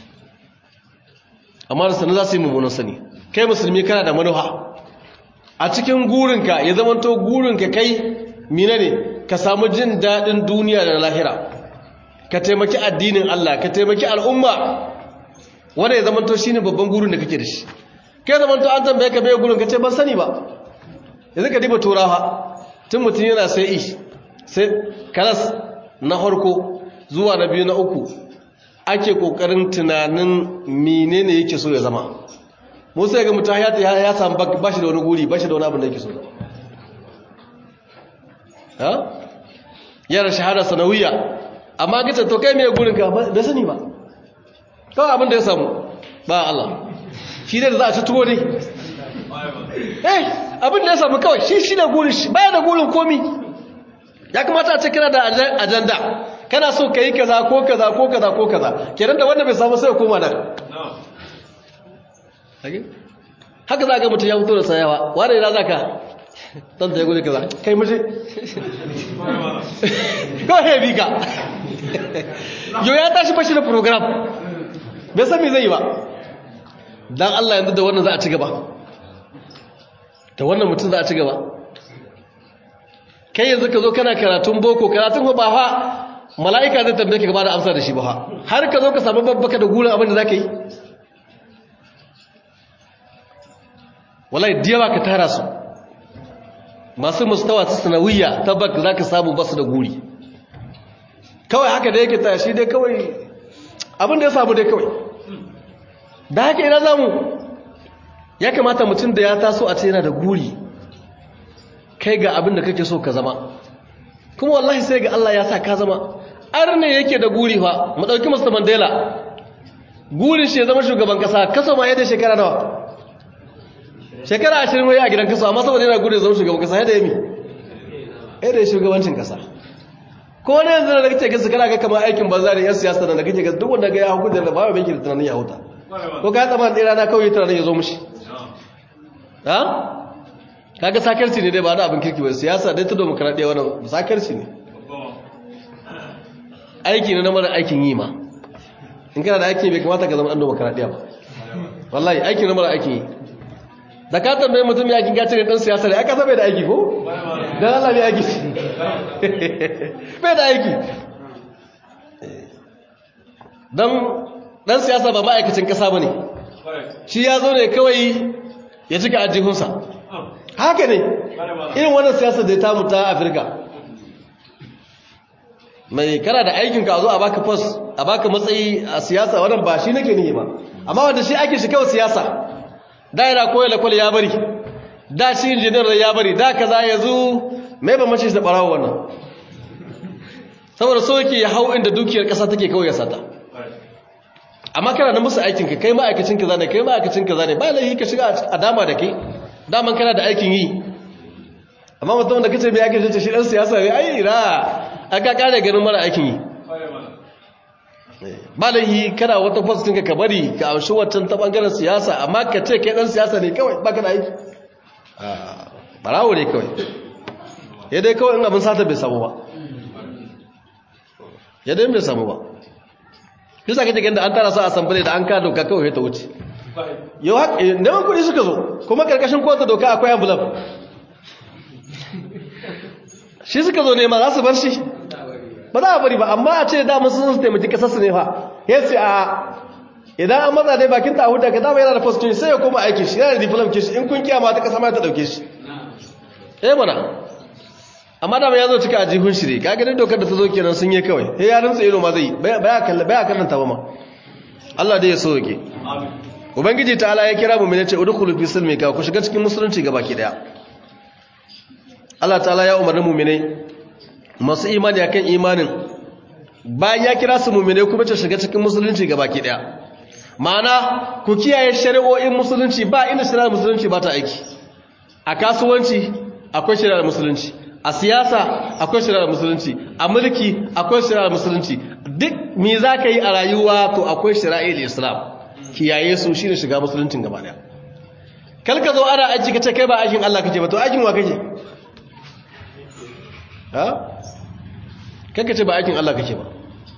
amma da sanin za su yi mummunan sani kai musulmi kana da manufa a cikin gurinka ya zamanto gurinka kai mina ne ka samu jin daɗin duniya da lahira ka taimaki addinin Allah ka taimaki al'umma wanda ya zamanto shi ne babban gurin da kake da shi kai zamanto an tambaye ka bai gurin ka ce ban sani ba yanzu ka diba turawa tun mutum yana sai ish sai kalas na harko zuwa na biyu na uku ake kokarin tunanin menene yake so ya zama musa ya ga mutum ya ya samu ba shi da wani guri ba shi da wani abin da yake so zama yana shahada sanawiya amma kace to kai me gurin ka bai sani ba kawai abin da ya samu ba Allah shi ne da za a ci tuwo dai eh abin da ya samu kawai shi shi ne gurin shi baya da gurin komi ya kamata a ce kana da ajanda kana so ka yi kaza ko kaza ko kaza ko kaza kenan da wanda bai samu sai ya koma nan haka za ga mutum ya fito da sayawa wane ina za ka ɗan ta ya gudu kaza kai mace kawai ya bi ka yau ya tashi fashi da program bai sami zai yi ba don Allah yanzu da wannan za a ci gaba da wannan mutum za a ci gaba kai yanzu ka zo kana karatun boko karatun ba ha mala'ika zai tambaye ka ba da amsa da shi ba ha har ka zo ka samu babbaka da gurin abin da za ka yi wallahi diyawa ka tara su masu mustawa ta sanawiyya tabbak za ka samu basu da guri kawai haka da yake tashi dai kawai abin da ya samu dai kawai da haka ina zamu ya kamata mutum da ya taso a ce yana da guri kai ga abin da kake so ka zama kuma wallahi sai ga Allah ya sa ka zama arne yake da guri fa mu dauki Mr Mandela gurin shi ya zama shugaban kasa kaso ma yadda shekara nawa shekara ashirin wai a gidan kasa amma saboda yana gurin zama shugaban kasa yadda yami yadda shugabancin kasa ko wani yanzu da kake gasa kana ga kamar aikin banza da yan siyasa da kake gasa duk wanda ga ya hukunta da ba banki da tunanin ya huta ko ka tsama da rana kawai tunanin ya zo mushi ha kaga sakarci ne dai ba da abin kirki ba siyasa dai ta demokradiya wannan sakarci ne aiki ne na mara aikin yi ma in kana da aiki bai kamata ka zama dan demokradiya ba wallahi aiki ne mara aikin yi da ka tambaye mutum ya kin gace ne dan siyasa ne aka sabai da aiki ko dan Allah bai aiki bai da aiki dan dan siyasa ba ma'aikacin kasa bane shi ya zo ne kawai ya cika ajihunsa haka ne irin wannan siyasa da ta mutu a Afirka mai kana da aikin ka zo a baka post a baka matsayi a siyasa wannan ba shi nake nihi ba amma wanda shi ake shi kawai siyasa da yana koyar da kwal ya bari da shi injiniyar ya bari da kaza yanzu mai ba mace da barawo wannan saboda so yake ya hau inda dukiyar kasa take kawai ya sata amma kana da musu aikin ka kai ma'aikacin ka zane kai ma'aikacin ka zane ba laifi ka shiga a dama da kai daman kana da aikin yi amma mutum da kace mai aikin shi dan siyasa ne ai ira aka kare ganin mara aikin yi ba laifi kana wata post ɗinka ka bari ka amshi wancan ta bangaren siyasa amma ka ce kai dan siyasa ne kawai baka da aiki barawo ne kawai ya dai kawai in abin sata bai samu ba ya dai bai samu ba kisa kake ganda an tara su a asambile da an ka doka kawai ta wuce yau haka neman kuɗi suka zo kuma karkashin kowace doka akwai envelope shi suka zo nema za su bar shi ba za a bari ba amma a ce damar sun su taimaki kasarsu ne fa ya ce a idan an matsa dai bakin ta hudu ka dama yana da fasitun sai ya koma aiki shi yana da diplom ke shi in kun kiyama ta kasa ma ta dauke shi eh mana amma dama ya zo cika a jihun shi ne ka ganin dokar da ta zo kenan sun yi kawai sai ya rantsa ido ma zai baya kallanta ba ma Allah dai ya so yake ubangiji ta ala ya kira mu mene ce udkhulu fi silmi ka ku shiga cikin musulunci gabaki daya Allah ta'ala ya umarni mu'minai masu imani akan imanin bayan ya kira su mu'minai kuma ta shiga cikin musulunci gabaki daya ma'ana ku kiyaye shari'o'in musulunci ba inda shari'ar musulunci ba ta aiki a kasuwanci akwai shari'ar musulunci a siyasa akwai shari'ar musulunci a mulki akwai shari'ar musulunci duk me za ka yi a rayuwa to akwai shari'ar islam kiyaye su shine shiga musuluncin gaba daya kalka zo ana aiki kace kai ba aikin Allah kake ba to aikin wa kake ha kanka ce ba aikin Allah kake ba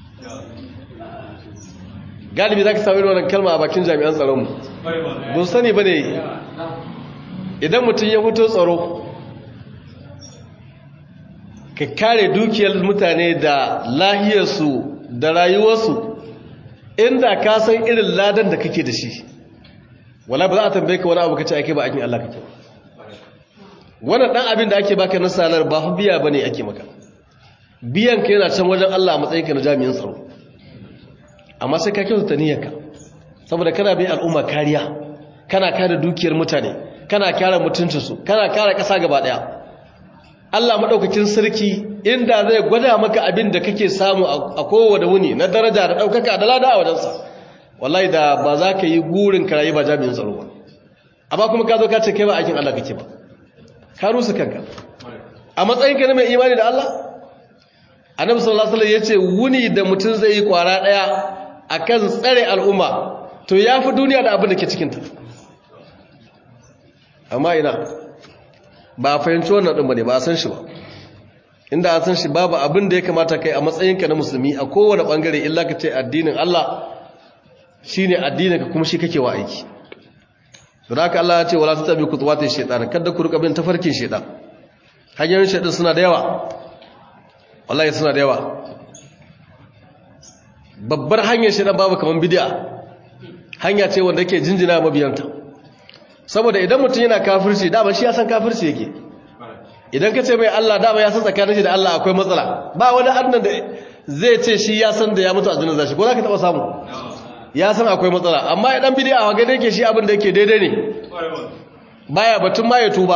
galibi zaka samu wannan kalma a bakin jami'an tsaron mu don sani bane idan mutum ya fito tsaro ka kare dukiyar mutane da lahiyarsu da rayuwarsu inda ka san irin ladan da kake da shi wala ba za a tambaye ka wani abu kace ake ba aikin Allah kake ba wannan dan abin da ake baka na salar ba biya bane ake maka biyan ka yana can wajen Allah a matsayin ka na jami'in tsaro amma sai ka kyautata niyyarka saboda kana bai al'umma kariya kana kare dukiyar mutane kana kare mutuncinsu kana kare ƙasa gaba daya Allah madaukakin sarki inda zai gwada maka abin da kake samu a kowane wuni na daraja da daukaka da lada a wajensa wallahi da ba za ka yi gurin karayi ba jami'in tsaro ba amma kuma ka zo ka ce kai ba aikin Allah kake ba ka rusa kanka a matsayin ka na mai imani da Allah annabi sallallahu alaihi wasallam yace wuni da mutum zai yi kwara daya akan tsare al'umma to yafi duniya da abin da ke cikin ta amma ina ba a fahimci wannan ɗin ba ne ba a san shi ba inda a san shi babu abin da ya kamata kai a matsayinka na musulmi a kowane ɓangare illa ka ce addinin Allah shi ne addinin ka kuma shi kake wa aiki da haka Allah ya ce wala ta tabi kutuwatin shaitan kada ku rika bin tafarkin shaitan hanyoyin shaitan suna da yawa wallahi suna da yawa babbar hanyar shaitan babu kaman bid'a hanya ce wanda yake jinjina mabiyanta saboda idan mutum yana kafirci dama shi ya san kafirci yake idan ka ce mai Allah dama ya san tsakanin shi da Allah akwai matsala ba wani annan da zai ce shi ya san da ya mutu a jinin zashi ko za ka taɓa samu ya san akwai matsala amma idan bidi a waga da yake shi abin da yake daidai ne baya batun ma ya tuba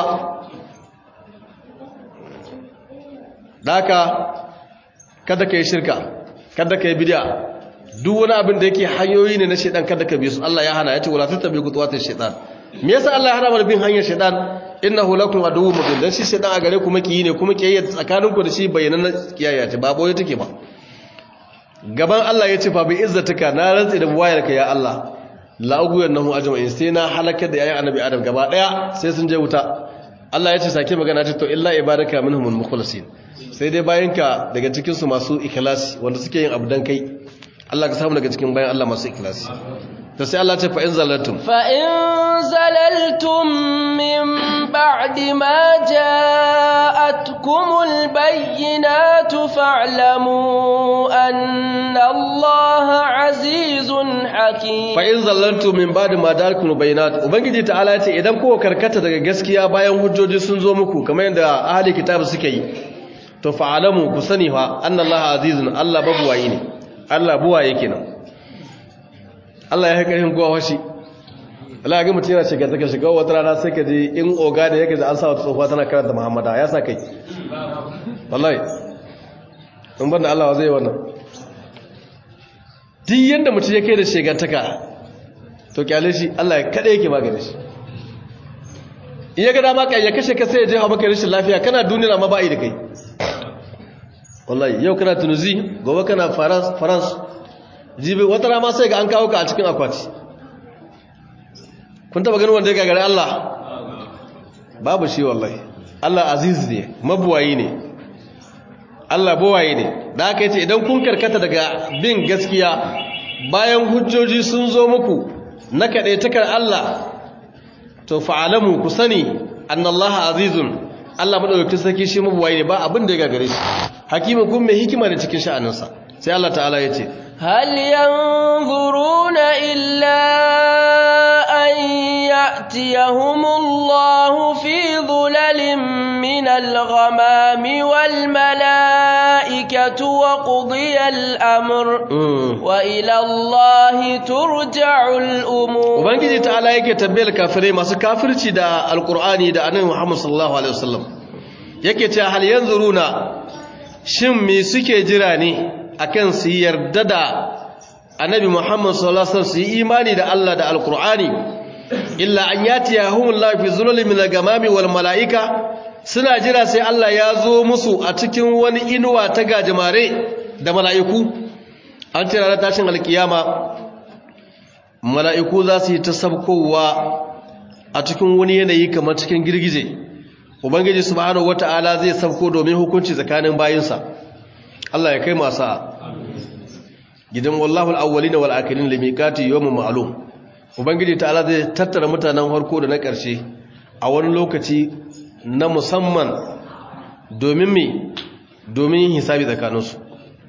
da haka kada ka yi shirka kada ka yi bidiya duk wani abin da yake hanyoyi ne na shaidan kada ka bi su Allah ya hana ya ce wala tattabi kutuwatin shaitan me yasa Allah ya hana mana bin hanyar shaitan innahu lakum aduwwun mubin dan shi shaitan a gare ku makiyi ne kuma kiyayya tsakanin ku da shi bayanan kiyayya ce ba boye take ba gaban Allah ya ce fa bi izzatika na rantsi da buwayarka ya Allah la ughwiyanahu ajma'in sai na halakar da yayin annabi Adam gaba daya sai sun je wuta Allah ya ce sake magana ce to illa ibadaka minhumul mukhlasin sai dai bayanka daga cikin su masu ikhlasi wanda suke yin abu dan kai Allah ka samu daga cikin bayan Allah masu ikhlasi to sai Allah ce fa in zalaltum fa in zalaltum min ba'di ma ja'atkum جاءتكم البينات فاعلموا أن الله عزيز حكيم فإن ظللتم من بعد ما جاءتكم البينات ubangiji ta'ala ya ce idan kuka karkata daga gaskiya bayan hujjoji sun zo muku kamar yadda ahli kitab suka yi to fa'alamu ku sani fa annallaha azizun Allah babuwayi ne Allah buwaye kenan Allah ya haƙarin kowa washi Allah ga mutum yana shiga take shiga wata rana sai ka ji in oga da yake da an sa wata tsofa tana karanta Muhammada ya sa kai wallahi in banda Allah zai wannan duk yanda mutum yake da shiga taka to kyale shi Allah ya kada yake magana shi in ya ga dama kai ya kashe ka sai ya je ha maka rashin lafiya kana duniya amma ba yi da kai wallahi yau kana Tunisia gobe kana France France jibi wata rana sai ga an kawo ka a cikin akwati kun taba ganin wanda ya gagare Allah babu shi wallahi Allah aziz ne mabuwayi ne Allah buwayi ne da haka yace idan kun karkata daga bin gaskiya bayan hujjoji sun zo muku na kade takar Allah to fa'alamu ku sani annallaha azizun Allah madaukakin sarki shi mabuwayi ne ba abin da ya gagare shi hakimin kun mai hikima da cikin sha'aninsa sai Allah ta'ala yace hal yanzuruna illa يأتيهم الله في ظلل من الغمام والملائكة وقضي الأمر وإلى الله ترجع الأمور وبنجي تعالى yake tambayar kafirai masu kafirci da alqur'ani da annabi Muhammad sallallahu alaihi wasallam yake cewa hal yanzuruna shin me suke jira ne akan su yarda da annabi Muhammad sallallahu alaihi wasallam su yi imani da Allah da alqur'ani illa an yatiyahumullahu fi zulalin min al-gamami wal malaika suna jira sai Allah ya zo musu a cikin wani inuwa ta gajimare da mala'iku an ce ranar tashin alkiyama mala'iku za su yi ta sabkowa a cikin wani yanayi kamar cikin girgije ubangiji subhanahu wata'ala zai sabko domin hukunci tsakanin bayinsa Allah ya kai masa gidan wallahu al-awwalin wal akhirin limiqati yawmin ma'lum ubangiji ta'ala zai tattara mutanen harko da na ƙarshe a wani lokaci na musamman domin me domin hisabi tsakaninsu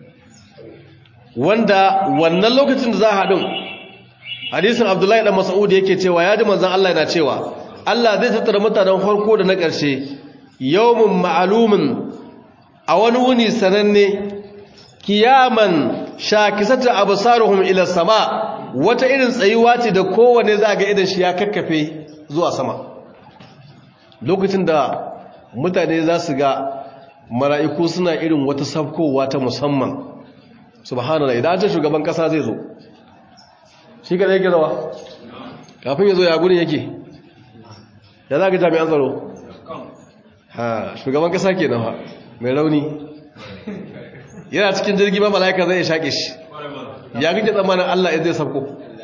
wanda wannan lokacin da za a haɗin hadisin abdullahi ɗan mas'ud yake cewa ya ji manzan Allah yana cewa Allah zai tattara mutanen harko da na ƙarshe yawmin ma'alumin a wani wuni sananne kiyaman shakisata absaruhum ila sama wata irin tsayuwa ce da kowane za ga idan shi ya kakkafe zuwa sama lokacin da mutane za su ga mala'iku suna irin wata sabkowa ta musamman subhanallah idan ta shugaban kasa zai zo shi kada yake zawa kafin ya zo ya gurin yake ya za ga jami'an tsaro ha shugaban kasa ke nawa mai rauni yana cikin jirgi ba mala'ika zai shaƙe shi ya kake tsammanin Allah ya zai sabko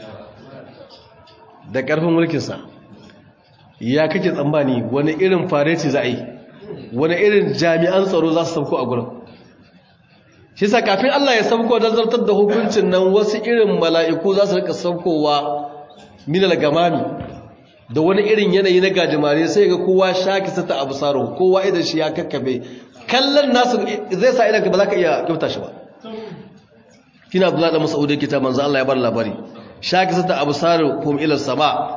da ƙarfin mulkinsa ya kake tsammani wani irin fareti za a yi wani irin jami'an tsaro za su sabko a gurin shi sa kafin Allah ya sabko don zartar da hukuncin nan wasu irin mala'iku za su rika sabkowa minal gamami da wani irin yanayi na gajimare sai ga kowa shaki sata abu saro kowa idan shi ya kakkabe kallon nasu zai sa idan ka ba za ka iya kyauta shi ba kina Abdullahi da Mas'ud yake ta manzo Allah ya bar labari shaki sata abu saro kum ila sama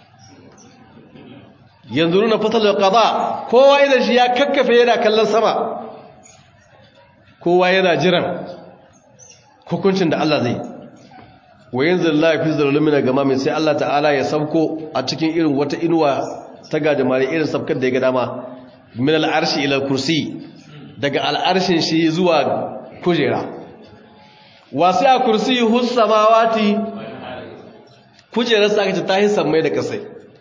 yanzuruna fatal qada kowa idan shi ya kakkafe yana kallon sama kowa yana jiran hukuncin da Allah zai wa yanzu Allah fi zalumina gamamin sai Allah ta'ala ya sauko a cikin irin wata inuwa ta gajimare irin sabkar da ya ga dama min al'arshi ila kursi daga al'arshin shi zuwa kujera wasu a kursi hus samawati kujerar sa kace ta hisan mai da kasai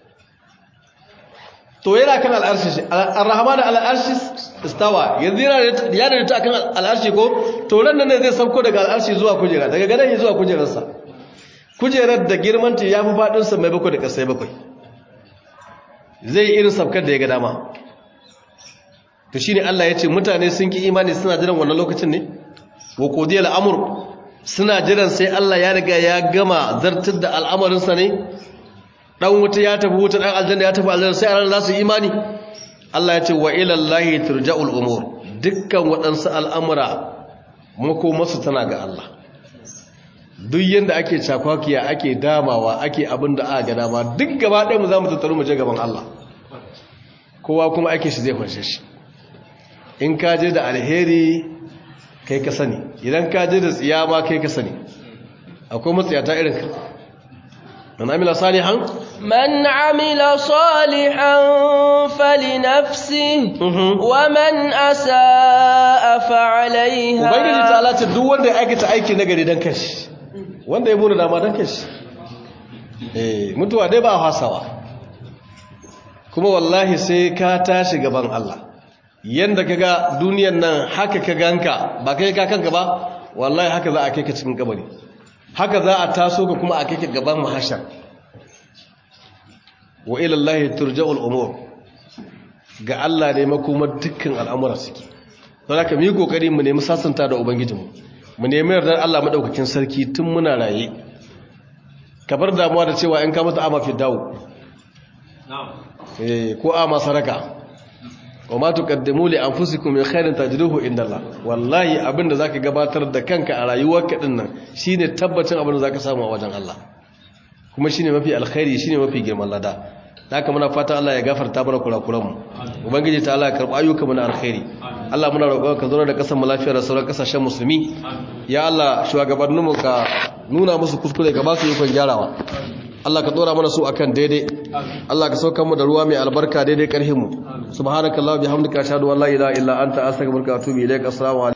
to yana kan al'arshi shi ar-rahman al'arshi istawa yanzu yana da ta kan al'arshi ko to ran nan ne zai sauko daga al'arshi zuwa kujera daga gadan zuwa kujerar sa kujerar da girmanta ya fi faɗinsa mai bakwai da ƙasai bakwai zai irin sabkar da ya ga dama to shi ne Allah ya ce mutane sun ki imani suna jiran wannan lokacin ne wa kodiyar al'amur suna jiran sai Allah ya riga ya gama zartar da al'amarinsa ne ɗan wuta ya tafi wuta ɗan aljanna ya tafi aljanna sai a ranar za su yi imani Allah ya ce wa ila Allahi turja'ul umur dukkan waɗansu al'amura makomarsu tana ga Allah duk yanda ake cakwakiya ake damawa ake abin da aka ga dama duk gaba ɗaya mu za mu tattaru mu je gaban Allah kowa kuma ake shi zai fanshe shi in ka je da alheri kai ka sani idan ka je da tsiyama kai ka sani akwai matsiyata irin ka man amila salihan man amila salihan falinafsi wa man asaa fa alaiha ubangiji ta'ala ce duk wanda ya aikata aiki nagari dan kashi wanda ya muna dama dan kashi eh mutuwa dai ba hasawa kuma wallahi sai ka tashi gaban Allah yanda kaga duniyar nan haka ka ganka ba kai ka kanka ba wallahi haka za a kai ka cikin kabari haka za a taso ka kuma a kai ka gaban mahashar wa ila Allah turja'ul umur ga Allah ne makomar dukkan al'amura suke don haka mu yi kokari mu nemi sasanta da ubangijinmu mu nemi yardar Allah madaukakin sarki tun muna raye ka bar damuwa da cewa in ka mutu ama fi dawo eh ko ama saraka wa ma tuqaddimu li anfusikum min khairin tajiduhu indallah wallahi abinda zaka gabatar da kanka a rayuwarka din nan shine tabbacin abinda zaka samu a wajen Allah kuma shine mafi alkhairi shine mafi girman lada haka muna fata Allah ya gafarta mana kurakuran mu ubangiji ta Allah ya karba ayyukan mu na alkhairi Allah muna roƙon ka zauna da kasar mu lafiya da sauran kasashen musulmi ya Allah shugabannin mu ka nuna musu kuskure ka ba su ikon gyarawa Allah ka dora mana su akan daidai Allah ka saukar mu da ruwa mai albarka daidai karhin mu subhanakallah bihamdika ashhadu an la ilaha illa anta astaghfiruka wa atubu ilaik assalamu